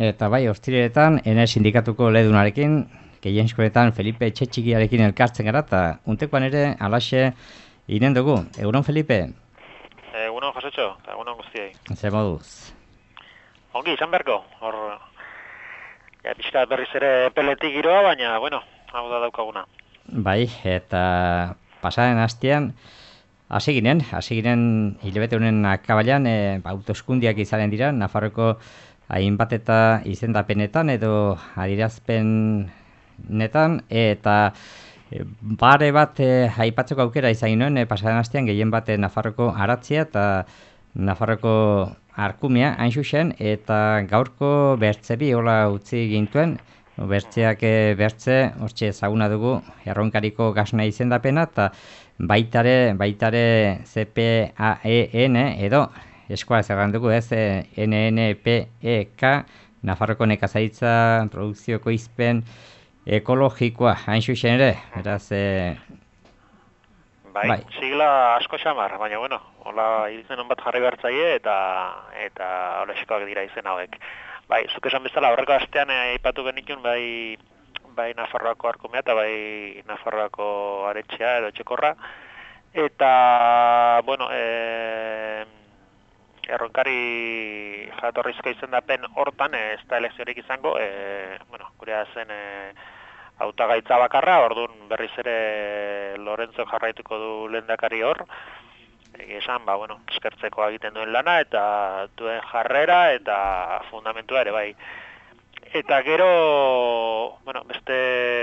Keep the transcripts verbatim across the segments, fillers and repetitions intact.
Eta bai, ostiretan, ene sindikatuko ledunarekin, gehienskoetan Felipe Etxetxikiarekin elkartzen gara, eta untekoan ere, alaxe, inen dugu. Egunon, Felipe? Egunon, Josotxo, egunon guztiei. Zer moduz? Ongi, izan beharko, hor, ja, pixka berriz ere peletik giroa, baina, bueno, hau da daukaguna. Bai, eta pasaren hastean, hasi ginen, hasi ginen hilabete honen akabailan, e, hauteskundiak izanen dira, Nafarroko hainbat eta izendapenetan edo adierazpenetan, eta e, bare bat e, aipatzeko aukera izan ginen, e, pasaren hastean gehien bat e, Nafarroko aratzia eta Nafarroko arkumea hain zuzen, eta gaurko bertzebi hola utzi gintuen, bertzeak e, bertze, hortxe ezaguna dugu, erronkariko gasna izendapena, eta baitare, baitare C P A E N edo, eskola zerran dugu ez, N N P E K, Nafarroko nekazaritza produkzioko izpen ekologikoa, hain zuzen ere, beraz, e, bai, bai, sigla asko xamar, baina, bueno, hola izen hon bat jarri behartzaie eta eta oleskoak dira izen hauek. Bai, zuk esan bezala, horreko astean aipatu genitun, bai, bai Nafarroako arkumea eta bai Nafarroako aretxea edo etxekorra. Eta, bueno, e, erronkari jatorrizko izendapen hortan, e, ez da elekziorik izango, e, bueno, gurea zen e, hautagaitza bakarra, orduan berriz ere Lorenzo jarraituko du lehendakari hor, esan, ba, bueno, eskertzeko egiten duen lana, eta duen jarrera, eta fundamentua ere, bai. Eta gero, bueno, beste,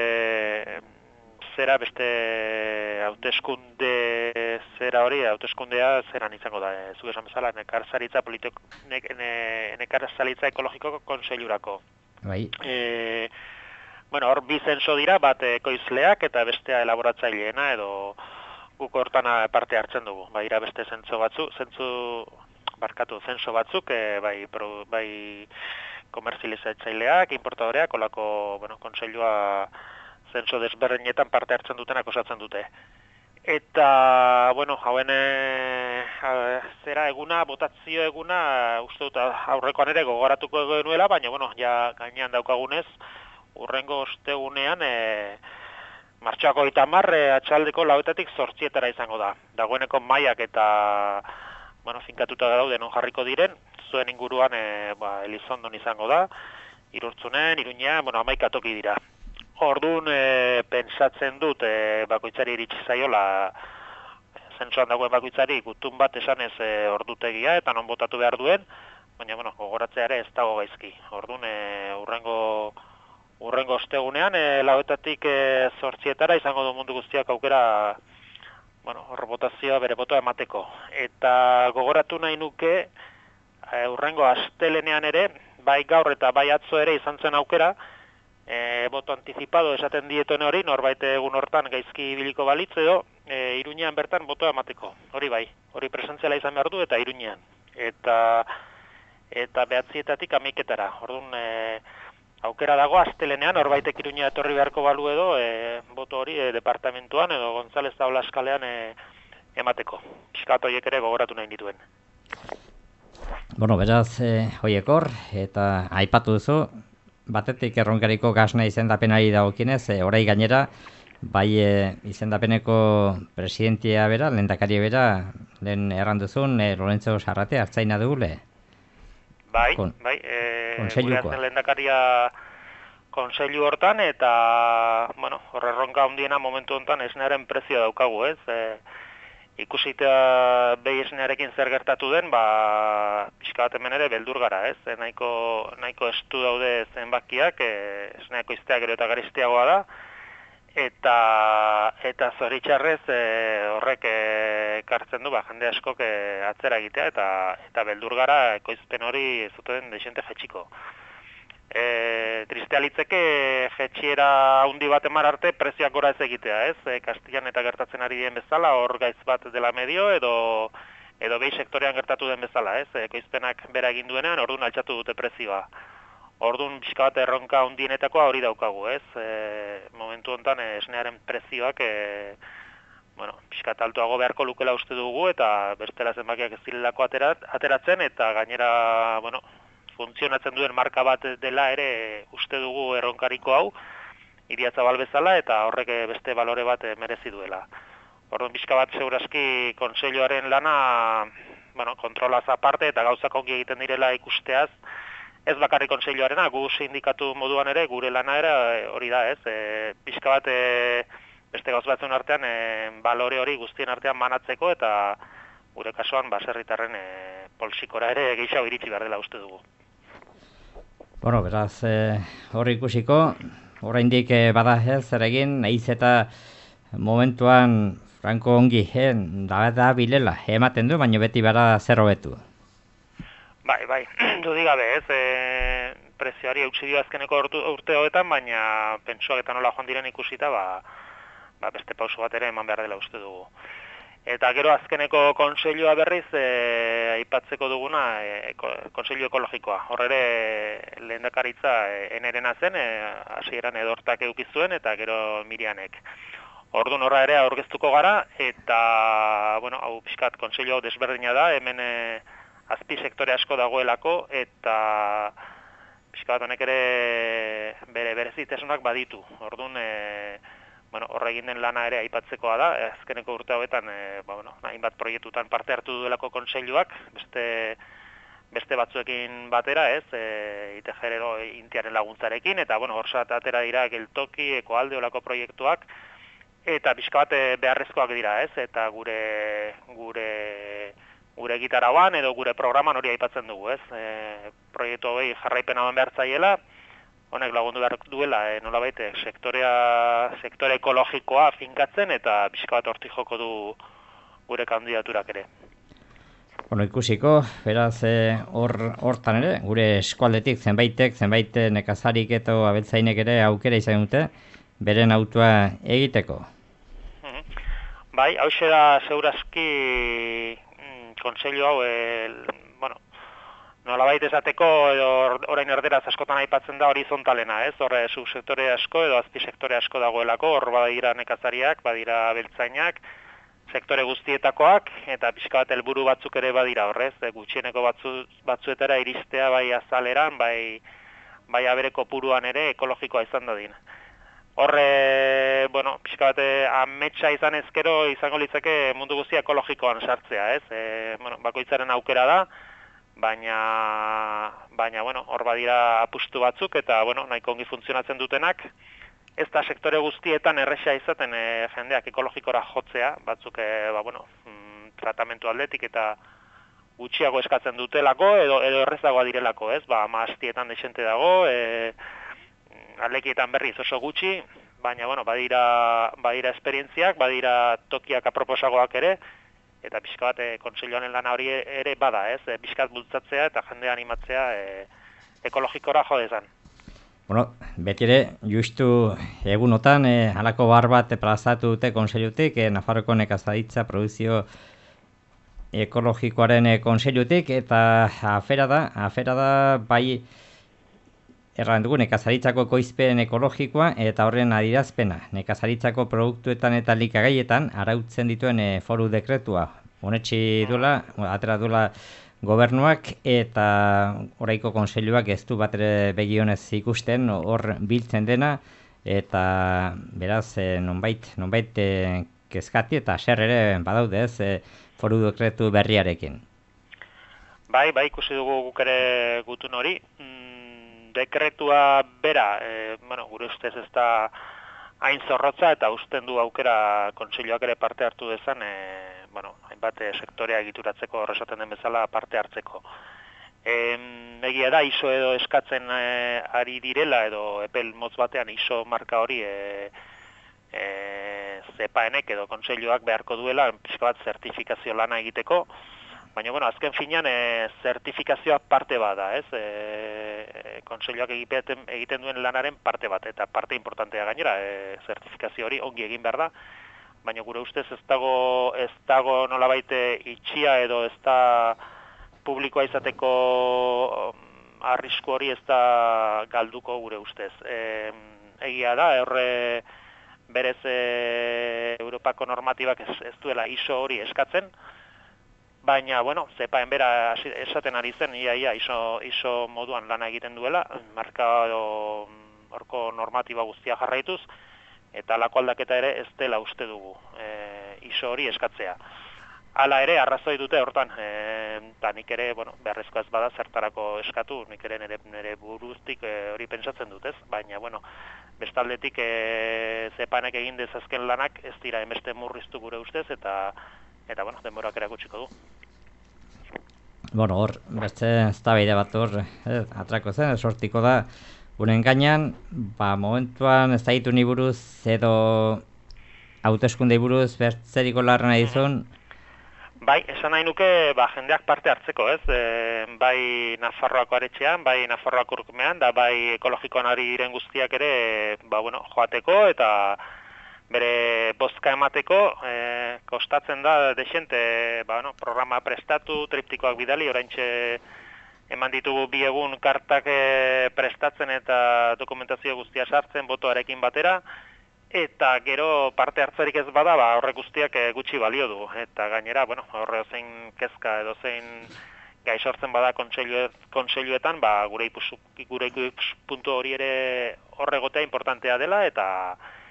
zera, beste hauteskunde zera hori, hauteskundea zeran izango da, e, zuk esan bezala, nekarzaritza politiko, ne, ne, nekarzaritza ekologiko konseilurako. Bai. E, bueno, hor bi zenso dira, bat ekoizleak eta bestea elaboratzaileena, edo guk hortan parte hartzen dugu. Bai, ira beste zentzu batzu, zentzu barkatu zenso batzuk, e, bai, pro, bai komerzializatzaileak, importadoreak, olako, bueno, konseilua zentzu desberdinetan parte hartzen dutenak osatzen dute. Eta, bueno, hauen e, zera eguna, botazio eguna, uste dut aurrekoan ere gogoratuko genuela, baina, bueno, ja gainean daukagunez, urrengo ostegunean, e, martxoako eta marre atxaldeko lauetatik zortzietara izango da. Dagoeneko maiak eta, bueno, finkatuta daude non jarriko diren, zuen inguruan e, ba, Elizondon izango da, Irurtzunen, Iruñean, bueno, hamaika toki dira. Orduan, e, pentsatzen dut, e, bakoitzari iritsi zaiola, zentzuan dagoen bakoitzari, gutun bat esanez e, ordutegia eta non botatu behar duen, baina, bueno, gogoratzea ere ez dago gaizki. Orduan, e, urrengo... Urrengo ostegunean, e, lauetatik e, zortzietara izango du mundu guztiak aukera, bueno, hor botazioa bere botoa emateko. Eta gogoratu nahi nuke, e, urrengo astelenean ere, bai gaur eta bai atzo ere izan zen aukera, e, boto antizipado esaten dietuen hori, norbait egun hortan gaizki biliko balitz edo, e, Iruñean bertan botoa emateko. Hori bai, hori presentziala izan behar du eta Iruñean. Eta, eta behatzietatik amaiketara. Orduan, e, aukera dago astelenean, horbaitek Iruña etorri beharko balu edo, e, boto hori e, departamentuan edo González Taula eskalean e, emateko. Piskat horiek ere gogoratu nahi dituen. Bueno, beraz, e, hoiekor, eta aipatu duzu, batetik erronkariko gasna izendapenari dagokienez, e, orai gainera, bai e, izendapeneko presidentia bera, lehendakari bera, lehen erranduzun, e, Lorenzo Sarrate hartzaina dugule. Bai, Kon, bai, e, gure zen lehendakaria konseilu hortan, eta, bueno, horre erronka handiena momentu honetan esnearen prezio daukagu, ez? E, ikusita behi esnearekin zer gertatu den, ba, pixka bat hemen ere beldur gara, ez? E, nahiko, nahiko estu daude zenbakiak, e, esneako iztea gero eta garisteagoa da, eta eta zoritxarrez e, horrek ekartzen du, ba, jende askok e, atzera egitea, eta eta beldur gara ekoizpen hori ez duten desente jetxiko. E, tristea litzeke jetxiera handi bat emar arte prezioak gora ez egitea, ez? E, Kastilan eta gertatzen ari den bezala, hor gaiz bat dela medio, edo edo behi sektorean gertatu den bezala, ez? Ekoizpenak bera egin duenean, orduan altxatu dute prezioa. Orduan, pixka bat erronka hundienetakoa hori daukagu, ez? E, momentu honetan, esnearen prezioak, e, bueno, pixka bat altuago beharko lukela uste dugu, eta bestela zenbakiak ez direlako aterat, ateratzen, eta gainera, bueno, funtzionatzen duen marka bat dela ere uste dugu erronkariko hau, Iriatzabal bezala, eta horrek beste balore bat merezi duela. Orduan, pixka bat segurazki kontseiluaren lana, bueno, kontrolaz aparte eta gauzak ongi egiten direla ikusteaz, ez bakarrik kontseiluarena, gu sindikatu moduan ere, gure lana ere hori da, ez? E, pixka bat e, beste gauz batzuen artean, e, balore hori guztien artean banatzeko, eta gure kasuan baserritarren e, poltsikora ere gehiago iritsi behar dela uste dugu. Bueno, beraz, e, hori ikusiko, oraindik e, bada ez, zer egin, nahiz eta momentuan Franko ongi, eh, da, da bilela, ematen du, baina beti bera zer hobetu. Bai, bai, dudik gabe ez, e, prezioari eutsi dio azkeneko urte hoetan, baina pentsuak eta nola joan diren ikusita, ba, ba beste pauso bat ere eman behar dela uste dugu. Eta gero azkeneko konseilua berriz, e, aipatzeko duguna, e, konseilu ekologikoa. Hor ere lehendakaritza e, enerena zen, e, hasieran edortak eukizuen, eta gero Mirianek. Orduan horra ere aurkeztuko gara, eta, bueno, hau pixkat konseilu hau desberdina da, hemen e, azpi sektore asko dagoelako, eta pixkat honek ere bere berezitasunak baditu. Orduan, e, bueno, horra egin den lana ere aipatzekoa da, azkeneko urte hauetan, e, ba, bueno, hainbat proiektutan parte hartu duelako kontseiluak, beste, beste batzuekin batera, ez, e, I T G-ero intiaren laguntzarekin, eta, bueno, horsat atera dira geltoki, ekoalde olako proiektuak, eta pixka bat beharrezkoak dira, ez? Eta gure gure gure gitarauan edo gure programan hori aipatzen dugu, ez? E, proiektu hori jarraipena eman behar zaiela, honek lagundu behar duela, e, nolabait sektorea sektore ekologikoa finkatzen eta pixka bat hortik joko du gure kandidaturak ere. Bueno, ikusiko, beraz, hor e, hortan ere, gure eskualdetik zenbaitek, zenbait nekazarik eta abeltzainek ere aukera izan dute, beren autua egiteko. Bai, hau da segurazki mm, konseilu hau, e, bueno, nolabait esateko, edo orain erderaz askotan aipatzen da horizontalena, ez? Horre, subsektore asko edo azpisektore asko dagoelako, hor badira nekazariak, badira beltzainak, sektore guztietakoak, eta pixka bat helburu batzuk ere badira horrez, e, gutxieneko batzu, batzuetara iristea bai azaleran, bai, bai abereko puruan ere ekologikoa izan dadin. Horre, bueno, pixka bat ametsa izan ezkero izango litzake mundu guztia ekologikoan sartzea, ez? E, bueno, bakoitzaren aukera da, baina, baina bueno, hor badira apustu batzuk eta, bueno, nahiko ongi funtzionatzen dutenak, ez da sektore guztietan erresa izaten e, jendeak ekologikora jotzea, batzuk, e, ba, bueno, mm, tratamentu aldetik eta gutxiago eskatzen dutelako, edo, edo errezagoa direlako, ez? Ba, maaztietan desente dago, e, alekietan berriz oso gutxi, baina, bueno, badira, badira esperientziak, badira tokiak aproposagoak ere, eta pixka bat e, kontseiluaren lana hori ere bada, ez? E, pixkat bultzatzea eta jendea animatzea e, ekologikora jo dezan. Bueno, beti ere, justu egunotan, e, halako bar bat plazatu dute konseilutik, e, Nafarroko nekazaritza produzio ekologikoaren e, konseilutik, eta afera da, afera da bai erran dugu nekazaritzako ekoizpen ekologikoa eta horren adierazpena. Nekazaritzako produktuetan eta likagaietan arautzen dituen e, foru dekretua. Honetxi duela, atera duela gobernuak eta oraiko konseiluak ez du bat ere begionez ikusten hor biltzen dena eta beraz e, nonbait, nonbait e, kezkati eta zer ere badaude ez e, foru dekretu berriarekin. Bai, bai, ikusi dugu guk ere gutun hori. Dekretua bera, e, bueno, gure ustez ez da hain zorrotza eta usten du aukera kontseiluak ere parte hartu dezan, e, bueno, hainbat sektorea egituratzeko horrezaten den bezala parte hartzeko. E, egia da, I S O edo eskatzen e, ari direla edo epel motz batean I S O marka hori e, e, zepaenek edo kontseiluak beharko duela pixka bat zertifikazio lana egiteko, baina, bueno, azken finean e, zertifikazioa parte bada, ez? E, kontseiluak egiten, egiten duen lanaren parte bat, eta parte importantea gainera, e, zertifikazio hori ongi egin behar da, baina gure ustez ez dago, ez dago nolabait itxia edo ez da publikoa izateko arrisku hori ez da galduko gure ustez. E, egia da, horre berez e, Europako normatibak ez, ez duela I S O hori eskatzen, baina, bueno, zepaen bera esaten ari zen, ia, ia, iso, iso moduan lana egiten duela, marka horko normatiba guztia jarraituz, eta alako aldaketa ere ez dela uste dugu e, iso hori eskatzea. Hala ere, arrazoi dute hortan, eta nik ere, bueno, beharrezkoa ez bada zertarako eskatu, nik ere nire, nire buruztik e, hori pentsatzen dut, ez? Baina, bueno, bestaldetik e, zepanek egin dezazken lanak ez dira emeste murriztu gure ustez, eta, eta bueno, denborak erakutsiko du. Bueno, hor, beste eztabaida bat hor, eh, atrako zen, sortiko da, guren gainean, ba, momentuan ez daitu ni buruz, edo hauteskundei buruz, bertzeriko larra nahi dizun. Bai, esan nahi nuke, ba, jendeak parte hartzeko, ez? E, bai Nafarroako aretxean, bai Nafarroako urkumean, da bai ekologikoan ari diren guztiak ere, ba, bueno, joateko, eta bere bozka emateko, e, kostatzen da desente, ba, bueno, programa prestatu, triptikoak bidali, oraintxe eman ditugu bi egun kartak e, prestatzen eta dokumentazio guztia sartzen botoarekin batera, eta gero parte hartzerik ez bada, ba, horrek guztiak e, gutxi balio du. Eta gainera, bueno, horre zein kezka edo zein gai sortzen bada kontseiluetan, ba, gure gure puntu hori ere horregotea importantea dela, eta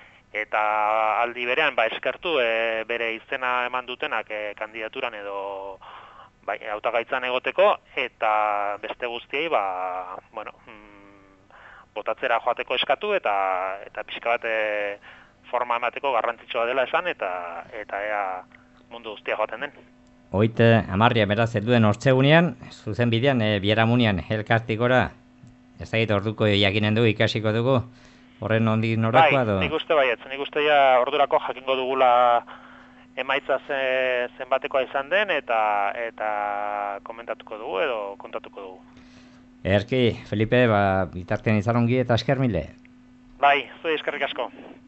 eta aldi berean ba, eskertu e, bere izena eman dutenak e, kandidaturan edo bai, hautagaitzan egoteko, eta beste guztiei, ba, bueno, mm, botatzera joateko eskatu, eta eta pixka bat e, forma emateko garrantzitsua dela esan, eta eta ea mundu guztia joaten den. Hoite, amarria beraz helduen hortzegunean, zuzen bidean, e, Biharamunian, elkartikora, ez da orduko jakinen dugu, ikasiko dugu, horren ondik norakoa do? Bai, nik uste baietz, nik uste ja ordurako jakingo dugula emaitza ze, zenbatekoa izan den, eta eta komentatuko dugu edo kontatuko dugu. Erki, Felipe, ba, bitartean izan ongi eta esker mile. Bai, zui eskerrik asko.